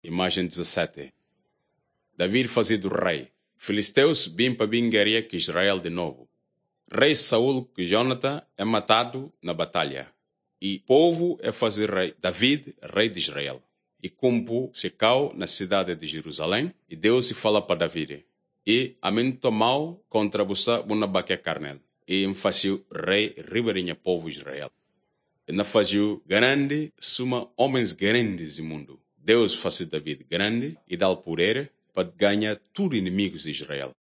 Imagem 17. Davi fazido rei. Filisteus vêm para guerrear com Israel de novo. Rei Saul que Jonathan é matado na batalha. E povo é fazer rei David, rei de Israel. E Cumpo se caiu na cidade de Jerusalém. E Deus se fala para Davi. E amen tomau contra você uma baque carnel. E faziu rei ribeirinha povo Israel. E na faziu grande suma homens grandes do mundo. Deus faz David grande e dá o poder para ganhar tudo inimigos de Israel.